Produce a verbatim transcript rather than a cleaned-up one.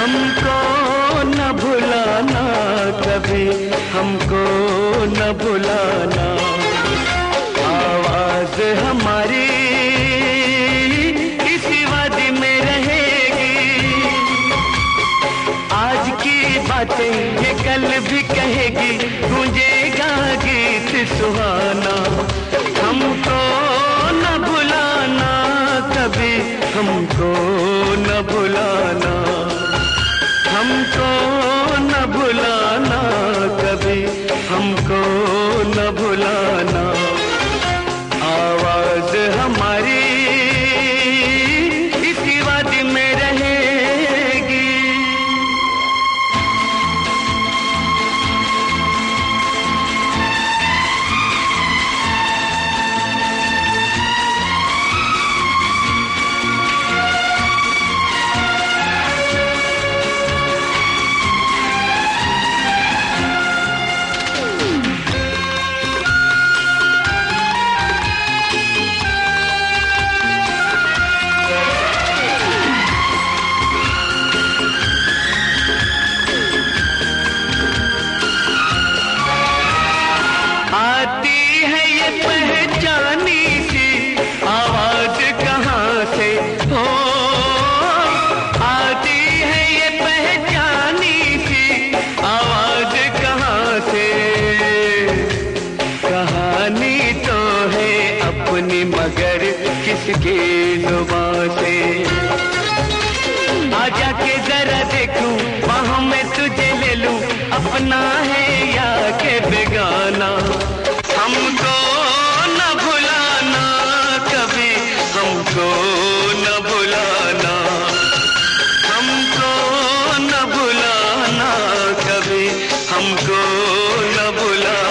हमको न भुलाना कभी, हमको न भुलाना। आवाज हमारी इसी वादी में रहेगी, आज की बातें ये कल भी कहेगी, गूंजेगा गीत सुहाना। हमको न भुलाना कभी, हमको न भुलाना, हमको न भुलाना कभी, हमको न भुलाना। आवाज हमारी इसी वादी में रहेगी। आती है ये पहचानी सी आवाज कहाँ से हो, आती है ये पहचानी सी आवाज कहाँ से। कहानी तो है अपनी मगर किसकी जुबां से। आजा के जरा देखूं वहाँ मैं तुझे ले लूं, अपना है या के बेगाना। हमको न भुलाना कभी, हमको न भुलाना, हमको न भुलाना कभी, हमको न भुलाना।